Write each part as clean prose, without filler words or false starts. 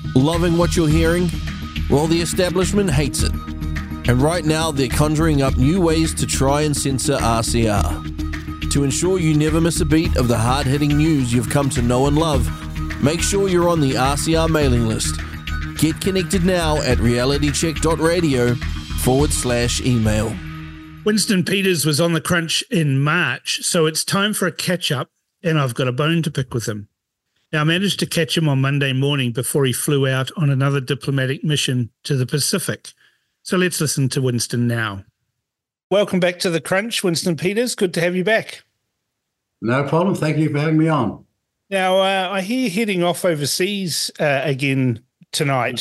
Loving what you're hearing? Well, the establishment hates it. And right now, they're conjuring up new ways to try and censor RCR. To ensure you never miss a beat of the hard-hitting news you've come to know and love, make sure you're on the RCR mailing list. Get connected now at realitycheck.radio/email. Winston Peters was on the Crunch in March, so it's time for a catch-up, and I've got a bone to pick with him. Now, I managed to catch him on Monday morning before he flew out on another diplomatic mission to the Pacific. So let's listen to Winston now. Welcome back to the Crunch, Winston Peters. Good to have you back. No problem. Thank you for having me on. Now, I hear you heading off overseas again tonight.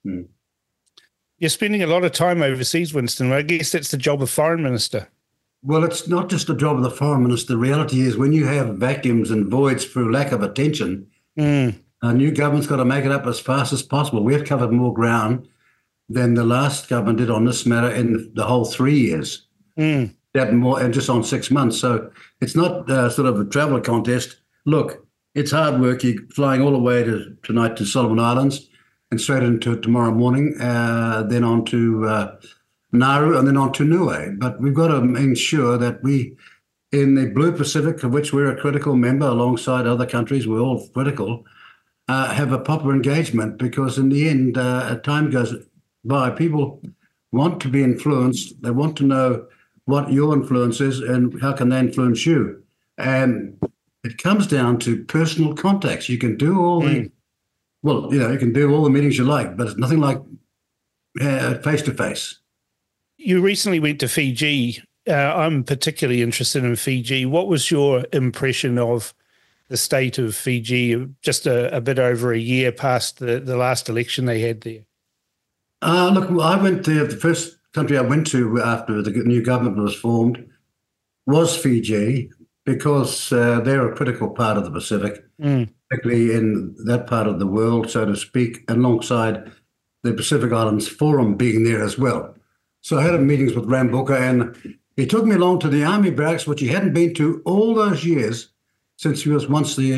You're spending a lot of time overseas, Winston. I guess that's the job of Foreign Minister. Well, it's not just the job of the Foreign Minister. The reality is when you have vacuums and voids through lack of attention, a new government's got to make it up as fast as possible. We've covered more ground than the last government did on this matter in the whole 3 years. That more, and just on 6 months. So it's not sort of a travel contest. Look, it's hard work. You're flying all the way tonight to Solomon Islands and straight into tomorrow morning, then on to Nauru and then on to Niue. But we've got to ensure that we, in the Blue Pacific, of which we're a critical member alongside other countries, we're all critical, have a proper engagement, because in the end, as time goes by, people want to be influenced. They want to know what your influence is and how can they influence you. And it comes down to personal contacts. You can do all you can do all the meetings you like, but it's nothing like face-to-face. You recently went to Fiji. I'm particularly interested in Fiji. What was your impression of the state of Fiji just a bit over a year past the last election they had there? Look, I went there. The first country I went to after the new government was formed was Fiji, because they're a critical part of the Pacific, particularly in that part of the world, so to speak, alongside the Pacific Islands Forum being there as well. So I had meetings with Rambuka, and he took me along to the army barracks, which he hadn't been to all those years since he was once the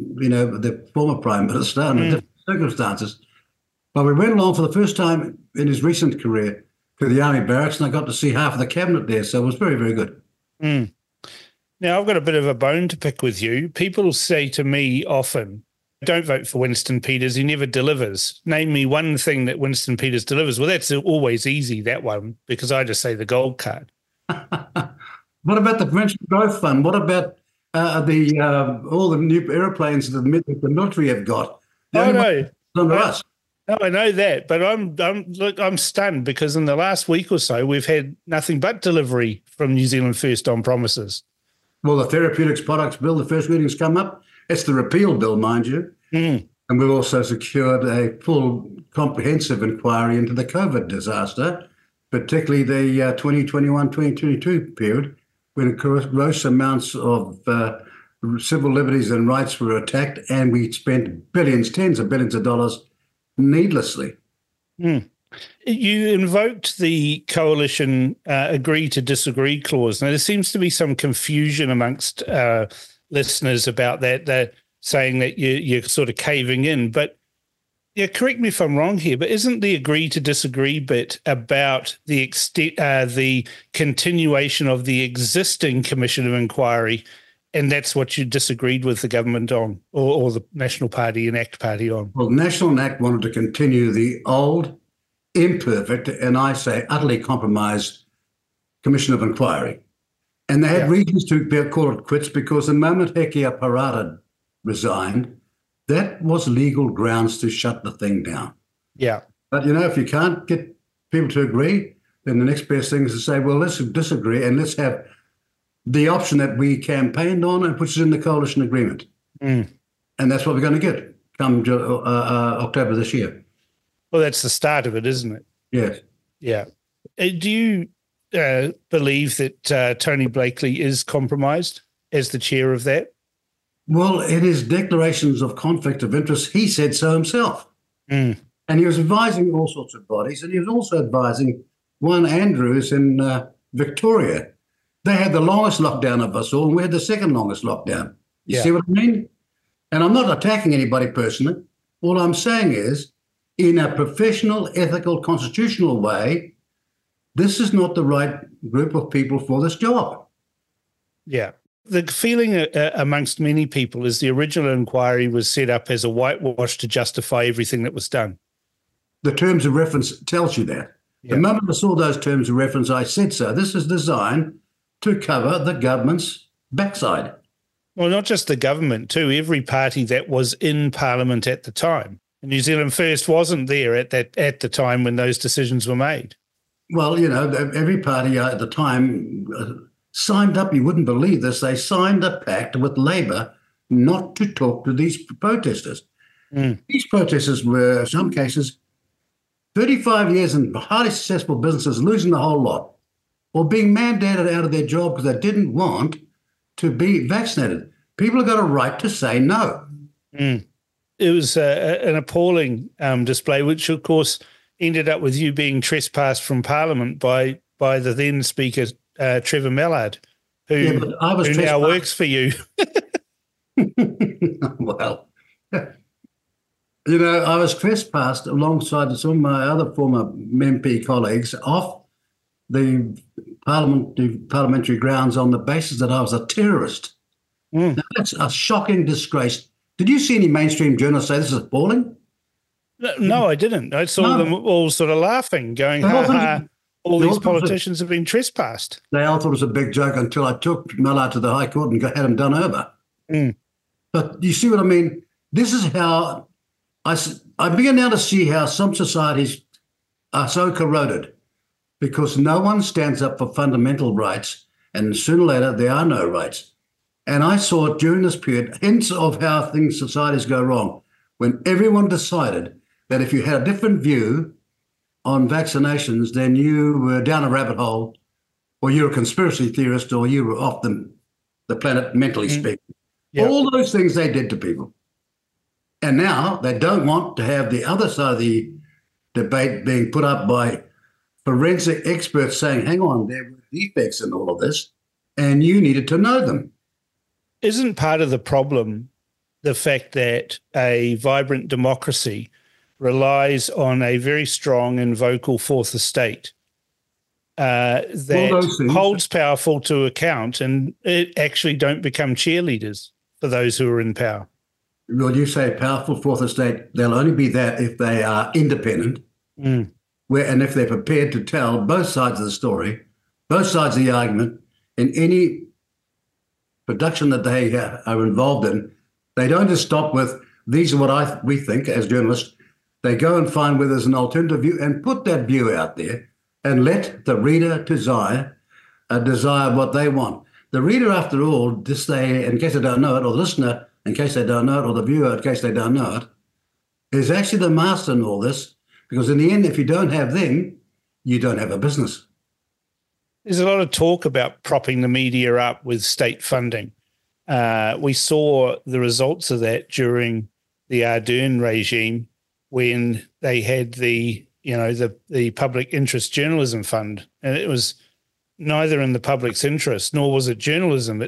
former prime minister under different circumstances. But we went along for the first time in his recent career to the army barracks, and I got to see half of the cabinet there. So it was very, very good. Now, I've got a bit of a bone to pick with you. People say to me often, don't vote for Winston Peters, he never delivers. Name me one thing that Winston Peters delivers. Well, that's always easy, that one, because I just say the gold card. What about the Prevention Growth Fund? What about all the new aeroplanes that the military have got? Oh, no. Under us. No, I know that, but I'm stunned, because in the last week or so, we've had nothing but delivery from New Zealand First on promises. Well, the Therapeutics Products Bill, the first reading's come up. It's the repeal bill, mind you. And we've also secured a full comprehensive inquiry into the COVID disaster, particularly the 2021-2022 period, when gross amounts of civil liberties and rights were attacked, and we spent billions, tens of billions of dollars needlessly. You invoked the coalition agree to disagree clause. Now, there seems to be some confusion amongst listeners about that. They're saying that you're sort of caving in. But yeah, correct me if I'm wrong here, but isn't the agree to disagree bit about the continuation of the existing Commission of Inquiry, and that's what you disagreed with the government on, or the National Party and ACT Party on? Well, National and ACT wanted to continue the old, imperfect, and I say utterly compromised Commission of Inquiry. And they had reasons to call it quits, because the moment Hekia Parada resigned, that was legal grounds to shut the thing down. Yeah. But, if you can't get people to agree, then the next best thing is to say, well, let's disagree and let's have the option that we campaigned on, which is in the coalition agreement. And that's what we're going to get come October this year. Well, that's the start of it, isn't it? Yes. Yeah. Do you believe that Tony Blakely is compromised as the chair of that? Well, in his declarations of conflict of interest, he said so himself. And he was advising all sorts of bodies, and he was also advising one Andrews in Victoria. They had the longest lockdown of us all, and we had the second longest lockdown. You see what I mean? And I'm not attacking anybody personally. All I'm saying is in a professional, ethical, constitutional way, this is not the right group of people for this job. Yeah. The feeling amongst many people is the original inquiry was set up as a whitewash to justify everything that was done. The terms of reference tells you that. Yeah. The moment I saw those terms of reference, I said so. This is designed to cover the government's backside. Well, not just the government, too. Every party that was in Parliament at the time. And New Zealand First wasn't there at the time when those decisions were made. Well, you know, every party at the time signed up. You wouldn't believe this. They signed a pact with Labour not to talk to these protesters. These protesters were, in some cases, 35 years in highly successful businesses, losing the whole lot, or being mandated out of their job because they didn't want to be vaccinated. People have got a right to say no. It was an appalling display, which, of course, ended up with you being trespassed from Parliament by the then Speaker, Trevor Mallard, who now works for you. Well, you know, I was trespassed alongside some of my other former MP colleagues off the parliamentary grounds on the basis that I was a terrorist. Now, that's a shocking disgrace. Did you see any mainstream journalists say this is appalling? No, I didn't. I saw them all sort of laughing, going, all these politicians have been trespassed. They all thought it was a big joke until I took Mallard to the High Court and had him done over. But you see what I mean? This is how I begin now to see how some societies are so corroded because no one stands up for fundamental rights, and sooner or later there are no rights. And I saw during this period hints of how societies go wrong when everyone decided that if you had a different view on vaccinations, then you were down a rabbit hole, or you're a conspiracy theorist, or you were off the planet, mentally speaking. Yep. All those things they did to people. And now they don't want to have the other side of the debate being put up by forensic experts saying, hang on, there were defects in all of this, and you needed to know them. Isn't part of the problem the fact that a vibrant democracy relies on a very strong and vocal fourth estate that holds powerful to account, and it actually don't become cheerleaders for those who are in power? Well, you say powerful fourth estate, they'll only be that if they are independent, and if they're prepared to tell both sides of the story, both sides of the argument, in any production that they are involved in. They don't just stop with, these are what we think as journalists. They go and find where there's an alternative view and put that view out there and let the reader desire what they want. The reader, after all, in case they don't know it, or the listener, in case they don't know it, or the viewer, in case they don't know it, is actually the master in all this, because in the end, if you don't have them, you don't have a business. There's a lot of talk about propping the media up with state funding. We saw the results of that during the Ardern regime when they had the Public Interest Journalism Fund, and it was neither in the public's interest nor was it journalism.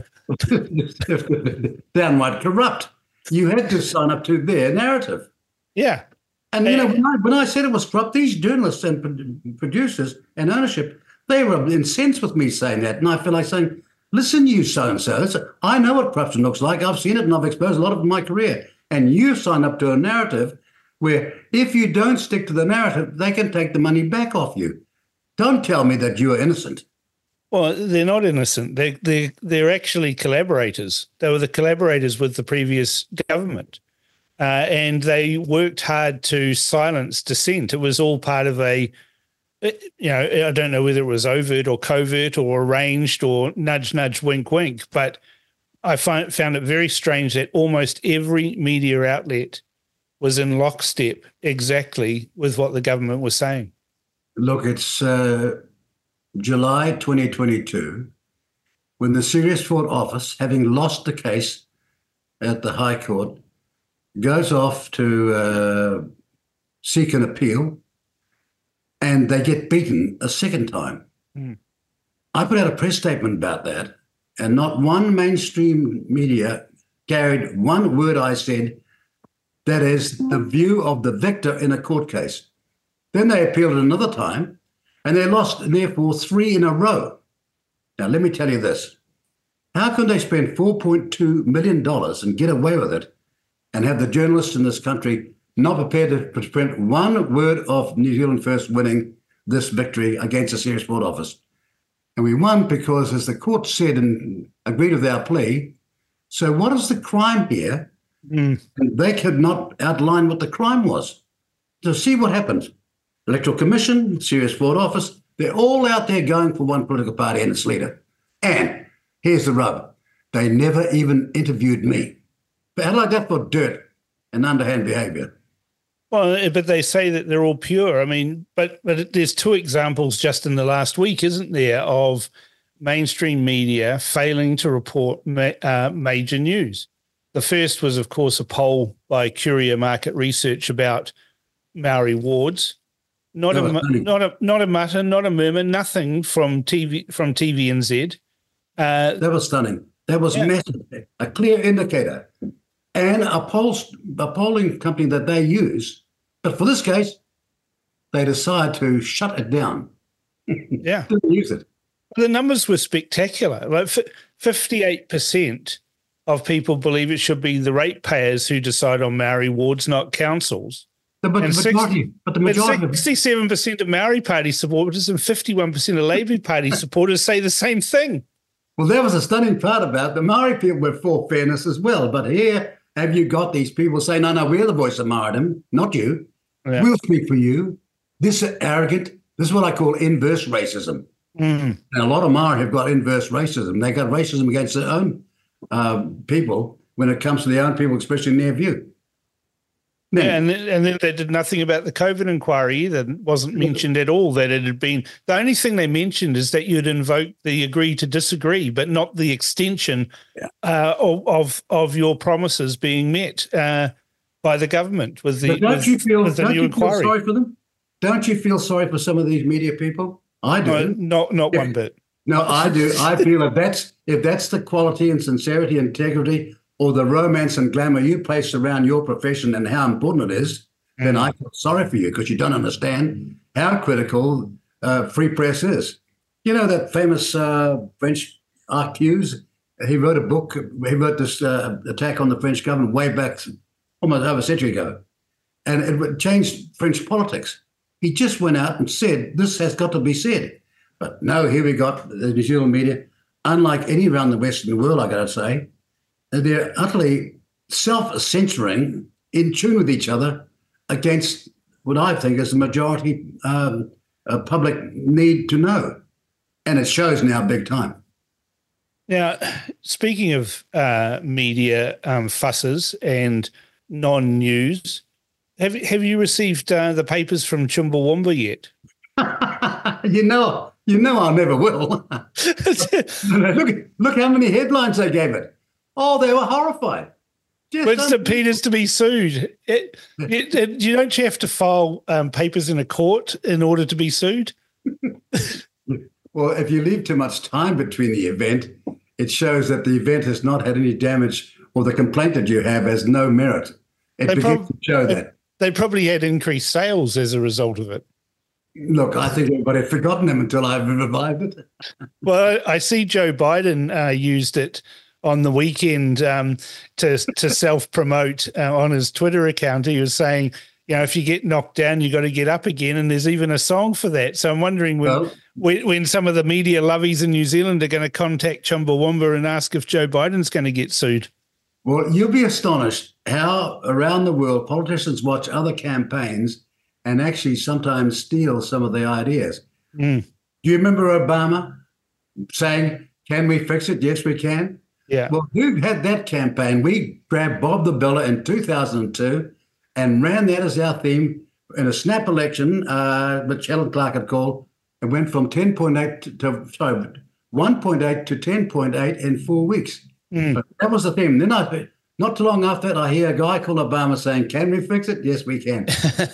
Downright corrupt. You had to sign up to their narrative. Yeah. And when I said it was corrupt, these journalists and producers and ownership, they were incensed with me saying that. And I feel like saying, listen, you so-and-so, I know what corruption looks like. I've seen it and I've exposed a lot of it in my career. And you sign up to a narrative where if you don't stick to the narrative, they can take the money back off you. Don't tell me that you are innocent. Well, they're not innocent. They're actually collaborators. They were the collaborators with the previous government. And they worked hard to silence dissent. It was all part of I don't know whether it was overt or covert or arranged or nudge, nudge, wink, wink. But I found it very strange that almost every media outlet was in lockstep exactly with what the government was saying. Look, it's July 2022 when the Serious Fraud Office, having lost the case at the High Court, goes off to seek an appeal, and they get beaten a second time. I put out a press statement about that, and not one mainstream media carried one word I said That is the view of the victor in a court case. Then they appealed another time, and they lost, therefore, 3 in a row. Now, let me tell you this. How can they spend $4.2 million and get away with it and have the journalists in this country not prepared to print one word of New Zealand First winning this victory against the Serious Fraud Office? And we won because, as the court said and agreed with our plea, so what is the crime here? And they could not outline what the crime was. So see what happened. Electoral Commission, Serious Fraud Office, they're all out there going for one political party and its leader. And here's the rub. They never even interviewed me. But how like that for dirt and underhand behaviour? Well, but they say that they're all pure. I mean, but there's 2 examples just in the last week, isn't there, of mainstream media failing to report major news. The first was, of course, a poll by Curia Market Research about Maori wards. Not a mutter, not a murmur, nothing from TVNZ. That was stunning. That was massive, a clear indicator. And a polling company that they use, but for this case, they decide to shut it down. Yeah. Didn't use it. The numbers were spectacular. Like 58% of people believe it should be the ratepayers who decide on Maori wards, not councils. But the majority 67% of Maori Party supporters and 51% of Labour Party supporters say the same thing. Well, that was a stunning part about it. The Maori people were for fairness as well. But here, have you got these people saying, no, we're the voice of Maoridom, not you. Yeah. We'll speak for you. This is arrogant. This is what I call inverse racism. And a lot of Maori have got inverse racism. They got racism against their own people when it comes to their own people, especially in their view. And then they did nothing about the COVID inquiry either. It wasn't mentioned at all that it had been. The only thing they mentioned is that you'd invoked the agree to disagree, but not the extension of your promises being met by the government with the, don't you feel inquiry. Sorry for them? Don't you feel sorry for some of these media people? I do. No, not one bit. No, I do. I feel if that's the quality and sincerity, integrity, or the romance and glamour you place around your profession and how important it is, then I feel sorry for you because you don't understand how critical free press is. You know that famous French Arquebus? He wrote a book. He wrote this attack on the French government way back almost over a century ago, and it changed French politics. He just went out and said, this has got to be said. But no, here we got the New Zealand media, unlike any around the Western world, I got to say, they're utterly self-censoring, in tune with each other against what I think is the majority public need to know. And it shows now big time. Now, speaking of media fusses and non-news, have you received the papers from Chumbawamba yet? You know I never will. Look how many headlines they gave it. Oh, they were horrified. Winston Peters to be sued. You don't have to file papers in a court in order to be sued? Well, if you leave too much time between the event, it shows that the event has not had any damage or the complaint that you have has no merit. It begins to show that. They probably had increased sales as a result of it. Look, I think everybody had forgotten them until I revived it. Well, I see Joe Biden used it on the weekend to self-promote on his Twitter account. He was saying, if you get knocked down, you got to get up again. And there's even a song for that. So I'm wondering when some of the media lovies in New Zealand are going to contact Chumbawamba and ask if Joe Biden's going to get sued. Well, you'll be astonished how around the world politicians watch other campaigns and actually sometimes steal some of the ideas. Do you remember Obama saying, can we fix it? Yes, we can. Yeah. Well, who had that campaign? We grabbed Bob the Builder in 2002 and ran that as our theme in a snap election, which Helen Clark had called. It went from 1.8 to 10.8 in 4 weeks. But that was the theme. Then not too long after that, I hear a guy called Obama saying, can we fix it? Yes, we can.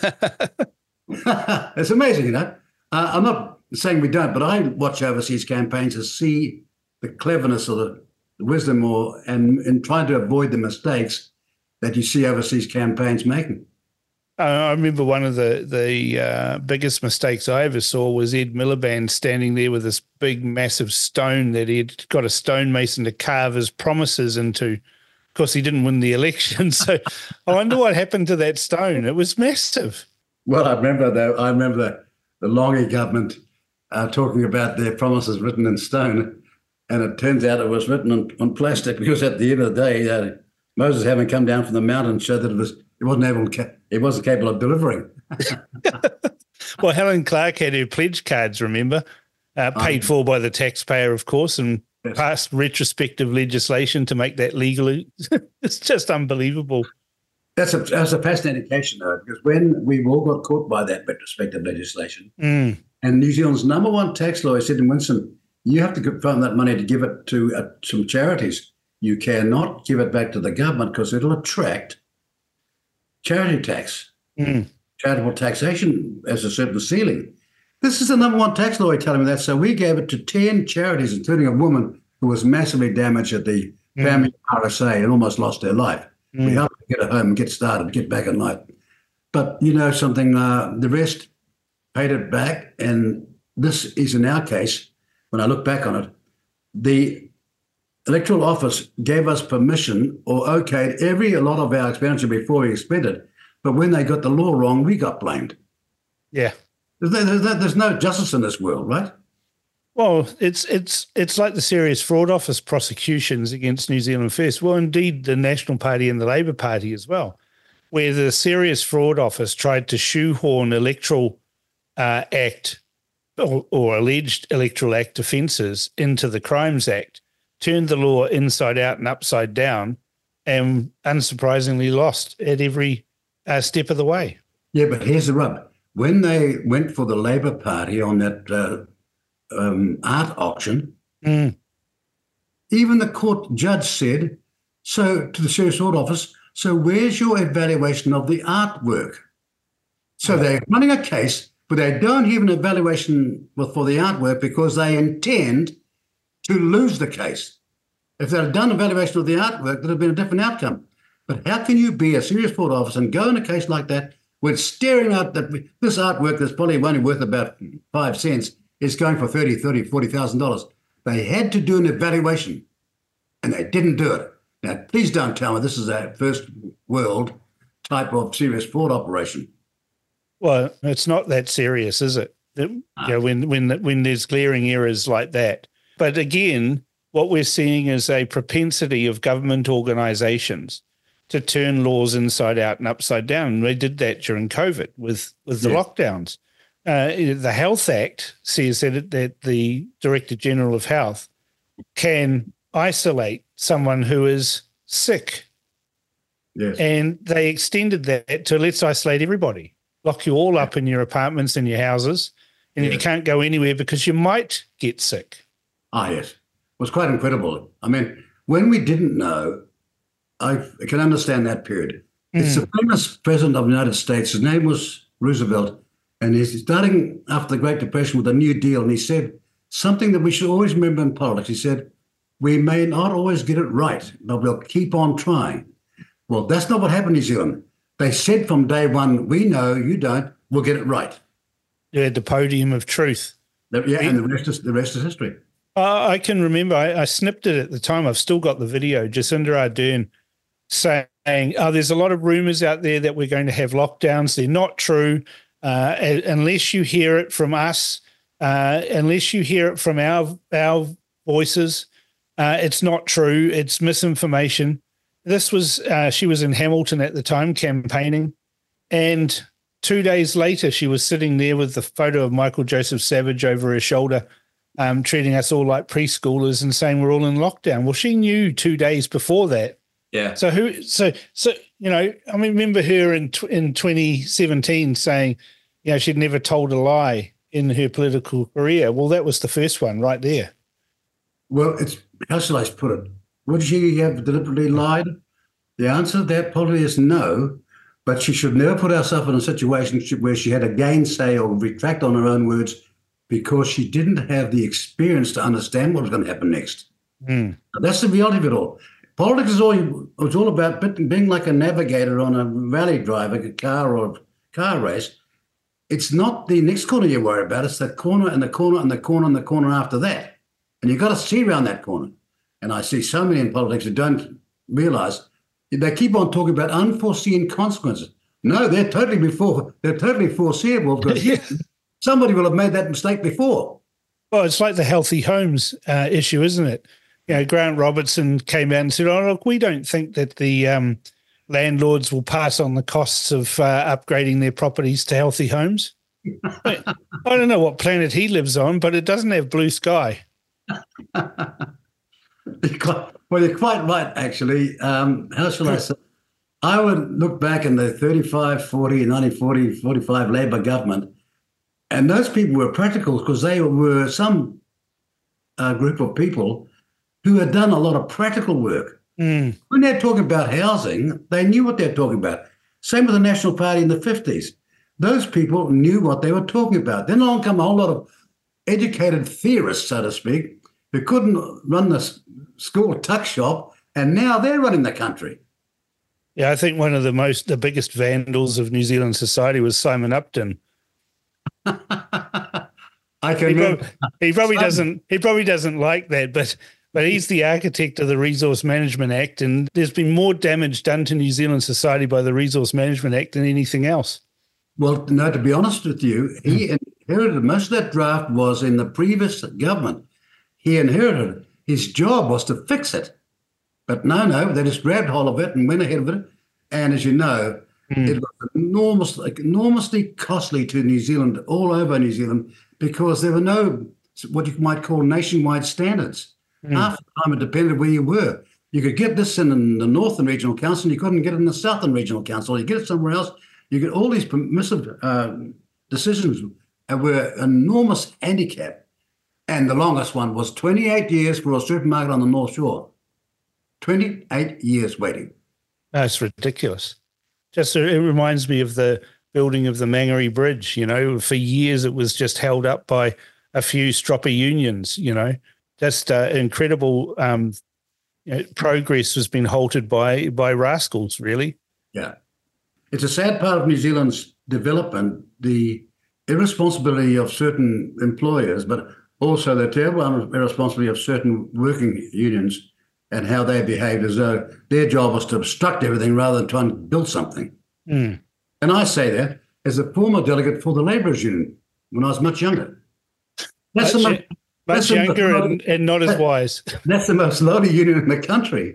It's amazing, I'm not saying we don't, but I watch overseas campaigns to see the cleverness or the wisdom and trying to avoid the mistakes that you see overseas campaigns making. I remember one of the biggest mistakes I ever saw was Ed Miliband standing there with this big, massive stone that he'd got a stonemason to carve his promises into. Of course, he didn't win the election, so I wonder what happened to that stone. It was massive. Well, I remember the Longy government talking about their promises written in stone, and it turns out it was written on plastic because at the end of the day, Moses, having come down from the mountain, showed that it wasn't capable of delivering. Well, Helen Clark had her pledge cards, remember, paid for by the taxpayer, of course, and passed retrospective legislation to make that legal. It's just unbelievable. That's a fascinating case, though, because when we all got caught by that retrospective legislation, and New Zealand's number one tax lawyer said to Winston, you have to confirm that money to give it to some charities. You cannot give it back to the government because it'll attract charity tax. Charitable taxation has a certain ceiling. This is the number one tax lawyer telling me that. So we gave it to 10 charities, including a woman who was massively damaged at the family RSA and almost lost her life. We helped her get her home, get started, get back in life. But you know something, the rest paid it back. And this is in our case, when I look back on it, the Electoral Office gave us permission or okayed a lot of our expenditure before we expended. But when they got the law wrong, we got blamed. Yeah. There's no justice in this world, right? Well, it's like the Serious Fraud Office prosecutions against New Zealand First. Well, indeed, the National Party and the Labour Party as well, where the Serious Fraud Office tried to shoehorn Electoral Act or alleged Electoral Act offences into the Crimes Act, turned the law inside out and upside down, and unsurprisingly lost at every step of the way. Yeah, but here's the rub. When they went for the Labour Party on that art auction, even the court judge said, so to the Serious Fraud Office, so where's your evaluation of the artwork? So they're running a case, but they don't have an evaluation for the artwork because they intend to lose the case. If they'd done evaluation of the artwork, there'd have been a different outcome. But how can you be a Serious Fraud Officer and go in a case like that with staring out that this artwork that's probably only worth about 5 cents is going for $40,000. They had to do an evaluation, and they didn't do it. Now, please don't tell me this is a first world type of serious fraud operation. Well, it's not that serious, is it? When there's glaring errors like that. But again, what we're seeing is a propensity of government organisations to turn laws inside out and upside down. They did that during COVID with the lockdowns. The Health Act says that the Director General of Health can isolate someone who is sick. Yes. And they extended that to let's isolate everybody, lock you all up in your apartments and your houses, and you can't go anywhere because you might get sick. Ah, yes. It was quite incredible. I mean, when we didn't know, I can understand that period. It's the famous president of the United States. His name was Roosevelt, and he's starting after the Great Depression with a New Deal, and he said something that we should always remember in politics. He said, we may not always get it right, but we'll keep on trying. Well, that's not what happened in New Zealand. They said from day one, we know, you don't, we'll get it right. You had the podium of truth. And the rest is history. I can remember, I snipped it at the time. I've still got the video. Jacinda Ardern saying, there's a lot of rumours out there that we're going to have lockdowns. They're not true. Unless you hear it from us, unless you hear it from our voices, it's not true. It's misinformation. This was, she was in Hamilton at the time campaigning, and 2 days later she was sitting there with the photo of Michael Joseph Savage over her shoulder, treating us all like preschoolers and saying we're all in lockdown. Well, she knew 2 days before that. Yeah. So you know, I remember her in 2017 saying, you know, she'd never told a lie in her political career. Well, that was the first one right there. Well, it's, how shall I put it? Would she have deliberately lied? The answer to that probably is no, but she should never put herself in a situation where she had to gainsay or retract on her own words because she didn't have the experience to understand what was going to happen next. That's the reality of it all. Politics is it's all about being like a navigator on a rally drive, like a car or car race. It's not the next corner you worry about. It's the corner and the corner and the corner and the corner after that. And you've got to see around that corner. And I see so many in politics who don't realise they keep on talking about unforeseen consequences. No, they're totally foreseeable because somebody will have made that mistake before. Well, it's like the healthy homes issue, isn't it? You know, Grant Robertson came out and said, "Oh, look, we don't think that the landlords will pass on the costs of upgrading their properties to healthy homes." I don't know what planet he lives on, but it doesn't have blue sky. Well, you're quite right, actually. How shall I say? I would look back in the 1940, 45 Labor government, and those people were practical because they were some group of people who had done a lot of practical work. When they're talking about housing, they knew what they're talking about. Same with the National Party in the 50s. Those people knew what they were talking about. Then along come a whole lot of educated theorists, so to speak, who couldn't run the school tuck shop, and now they're running the country. Yeah, I think one of the biggest vandals of New Zealand society was Simon Upton. I can remember. He probably doesn't like that, but he's the architect of the Resource Management Act, and there's been more damage done to New Zealand society by the Resource Management Act than anything else. Well, no, to be honest with you, he inherited most of that draft was in the previous government. He inherited it. His job was to fix it. But no, they just grabbed hold of it and went ahead of it. And as you know, it was enormously costly to New Zealand, all over New Zealand, because there were no what you might call nationwide standards. Half the time it depended where you were. You could get this in the Northern Regional Council, and you couldn't get it in the Southern Regional Council. You get it somewhere else, you get all these permissive decisions were an enormous handicap. And the longest one was 28 years for a supermarket on the North Shore. 28 years waiting. That's ridiculous. It reminds me of the building of the Mangere Bridge. You know, for years it was just held up by a few stroppy unions. You know, just incredible progress has been halted by rascals. Really. Yeah, it's a sad part of New Zealand's development, the irresponsibility of certain employers, but also the terrible irresponsibility of certain working unions and how they behaved as though their job was to obstruct everything rather than try and build something. And I say that as a former delegate for the Labourers Union when I was much younger. Much younger and not as wise. That's the most lowly union in the country.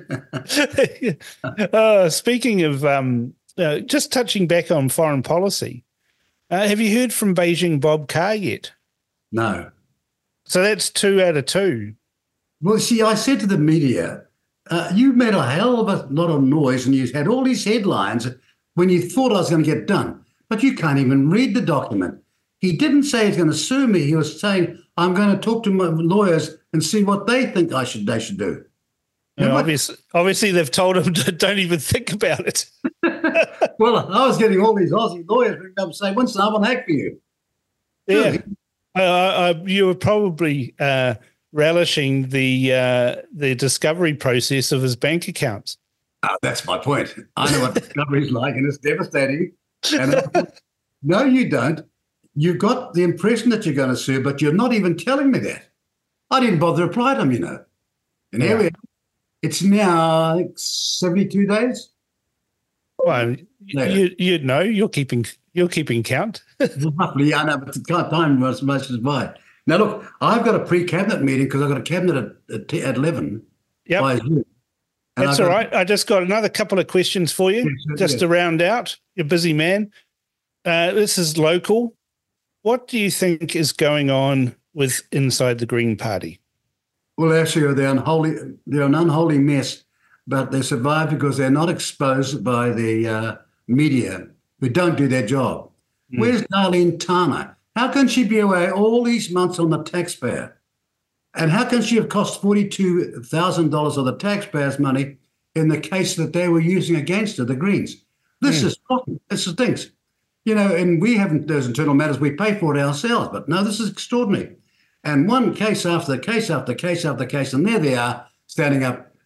Speaking of just touching back on foreign policy, have you heard from Beijing Bob Carr yet? No. So that's 2 out of 2. Well, see, I said to the media, you made a hell of a lot of noise and you had all these headlines when you thought I was going to get done, but you can't even read the document. He didn't say he's going to sue me. He was saying, I'm going to talk to my lawyers and see what they think they should do. Obviously, they've told him to don't even think about it. Well, I was getting all these Aussie lawyers ringing up and saying, Winston, I want to act for you. Yeah. You were probably relishing the discovery process of his bank accounts. That's my point. I know what discovery is like, and it's devastating. And no, you don't. You've got the impression that you're going to sue, but you're not even telling me that. I didn't bother to reply to them, you know. And here we are. It's now, I think, 72 days. Well, you'd know. You're keeping count. Roughly, I know, but the time was much as by. Now, look, I've got a pre-cabinet meeting because I've got a cabinet at 11. Yep. That's all right. I just got another couple of questions for you, to round out. You're a busy man. This is local. What do you think is going on with inside the Green Party? Well, actually, they're an unholy mess, but they survive because they're not exposed by the media who don't do their job. Where's Darlene Tana? How can she be away all these months on the taxpayer? And how can she have cost $42,000 of the taxpayers' money in the case that they were using against her, the Greens? This is rotten. This stinks. You know, and we haven't those internal matters. We pay for it ourselves. But no, this is extraordinary. And one case after case after case after case, and there they are standing up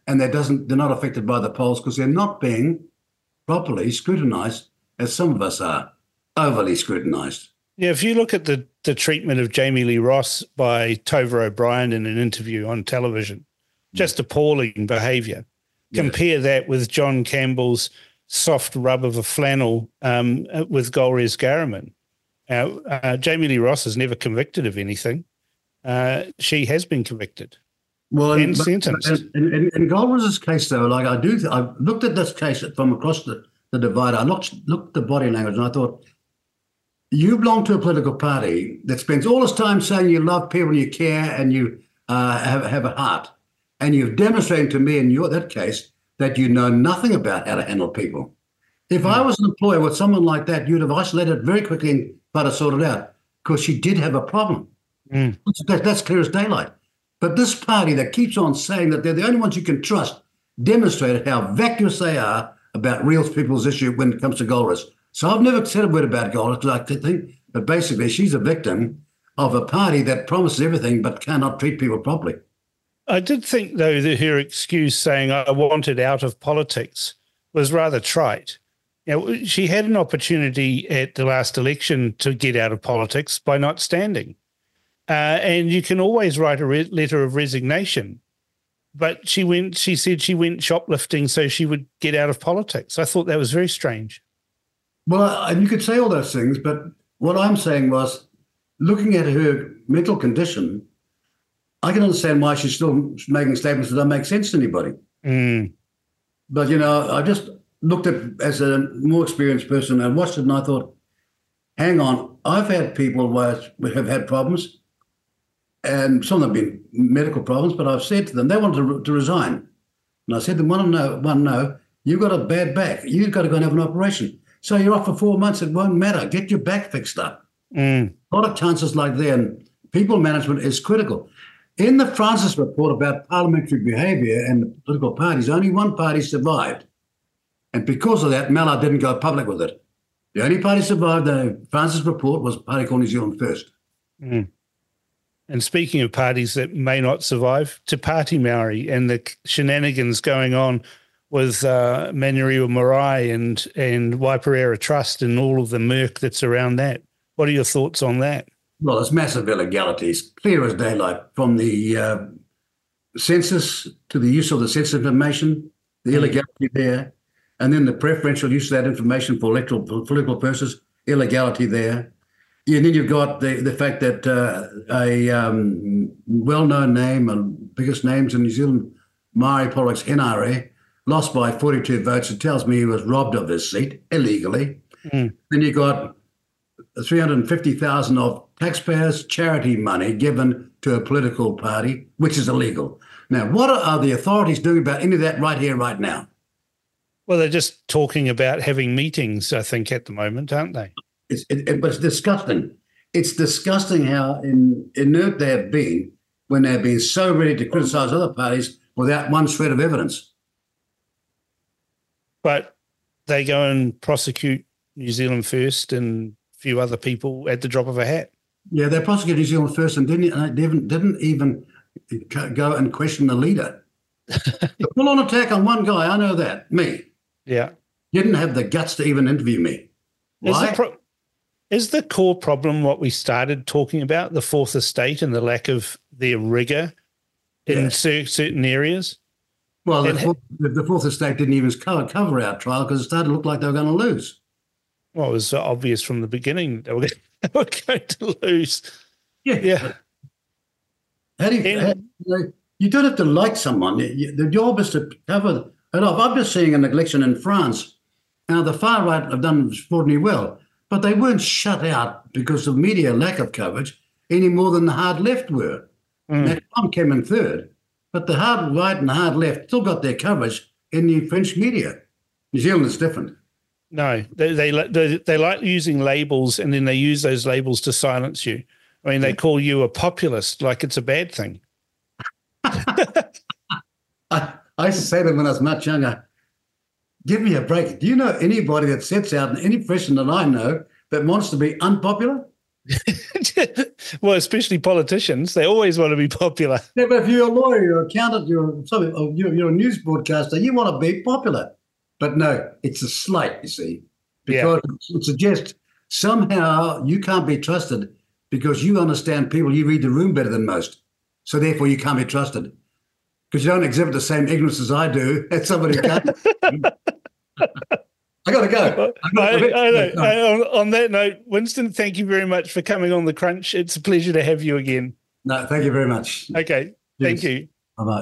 and they're not affected by the polls because they're not being properly scrutinised, as some of us are, overly scrutinised. Yeah, if you look at the treatment of Jamie Lee Ross by Tova O'Brien in an interview on television, just appalling behaviour. Yeah. Compare that with John Campbell's soft rub of a flannel with Golriz Ghahraman. Jamie Lee Ross is never convicted of anything. She has been convicted and sentenced. In Golriz's case, though, like I looked at this case from across the divide. I looked at the body language and I thought, you belong to a political party that spends all this time saying you love people, you care, and you have a heart. And you've demonstrated to me in that case that you know nothing about how to handle people. If I was an employer with someone like that, you'd have isolated very quickly and tried to sort it out because she did have a problem. That's clear as daylight. But this party that keeps on saying that they're the only ones you can trust demonstrated how vacuous they are about real people's issue when it comes to Golriz. So I've never said a word about Golriz because I think, but basically she's a victim of a party that promises everything but cannot treat people properly. I did think, though, that her excuse saying I wanted out of politics was rather trite. She had an opportunity at the last election to get out of politics by not standing. And you can always write a letter of resignation. But she said she went shoplifting so she would get out of politics. I thought that was very strange. Well, and you could say all those things, but what I'm saying was, looking at her mental condition, I can understand why she's still making statements that don't make sense to anybody. But, I just looked at as a more experienced person and watched it and I thought, hang on, I've had people who have had problems and some of them have been medical problems, but I've said to them, they wanted to resign. And I said to them, no, you've got a bad back. You've got to go and have an operation. So you're off for 4 months. It won't matter. Get your back fixed up. A lot of chances like that. And people management is critical. In the Francis report about parliamentary behaviour and political parties, only one party survived. And because of that, Mallard didn't go public with it. The only party survived the Francis report was a party called New Zealand First. And speaking of parties that may not survive, Te Pāti Maori and the shenanigans going on with Manurewa Marae and Waipareira Trust and all of the murk that's around that. What are your thoughts on that? Well, there's massive illegalities, clear as daylight, from the census to the use of the census information, the illegality there, and then the preferential use of that information for political purposes, illegality there. And then you've got the fact that a well-known name and biggest names in New Zealand, Maori politics, NRA, lost by 42 votes. It tells me he was robbed of his seat illegally. Then you've got 350,000 of taxpayers' charity money given to a political party, which is illegal. Now, what are the authorities doing about any of that right here, right now? Well, they're just talking about having meetings, I think, at the moment, aren't they? But it's disgusting. It's disgusting how inert they have been when they've been so ready to criticise other parties without one shred of evidence. But they go and prosecute New Zealand First and a few other people at the drop of a hat. Yeah, they prosecuted New Zealand First and didn't even go and question the leader. The full-on attack on one guy, I know that, me. Yeah. Didn't have the guts to even interview me. Why? Is the core problem what we started talking about, the Fourth Estate and the lack of their rigour in certain areas? Well, the Fourth Estate didn't even cover our trial because it started to look like they were going to lose. Well, it was obvious from the beginning they were going to lose. Yeah. You don't have to like someone. The job is to cover it off. I'm just seeing an election in France. Now, the far right have done extraordinarily well, but they weren't shut out because of media lack of coverage any more than the hard left were. Now, Trump came in third, but the hard right and the hard left still got their coverage in the French media. New Zealand is different. No, they like using labels, and then they use those labels to silence you. I mean, they call you a populist like it's a bad thing. I used to say to them when I was much younger, give me a break. Do you know anybody that sets out in any profession that I know that wants to be unpopular? Well, especially politicians. They always want to be popular. Yeah, but if you're a lawyer, you're an accountant, you're a news broadcaster, you want to be popular. But no, it's a slight, you see, because it suggests somehow you can't be trusted because you understand people, you read the room better than most. So therefore you can't be trusted because you don't exhibit the same ignorance as I do as somebody who can't. I got to go. I know. On that note, Winston, thank you very much for coming on The Crunch. It's a pleasure to have you again. No, thank you very much. Okay, thank you. Bye-bye.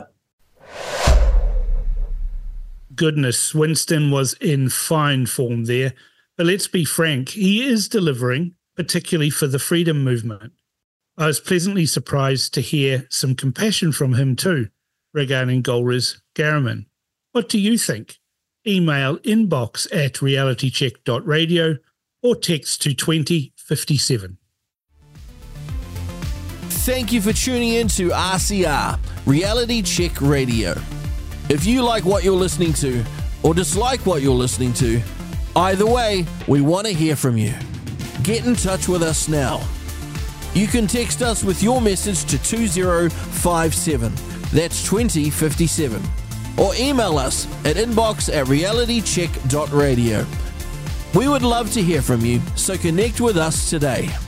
Goodness, Winston was in fine form there. But let's be frank, he is delivering, particularly for the freedom movement. I was pleasantly surprised to hear some compassion from him too regarding Golriz Ghahraman. What do you think? Email inbox@realitycheck.radio or text to 2057. Thank you for tuning in to RCR, Reality Check Radio. If you like what you're listening to or dislike what you're listening to, either way, we want to hear from you. Get in touch with us now. You can text us with your message to 2057, that's 2057, or email us at inbox@realitycheck.radio. We would love to hear from you, so connect with us today.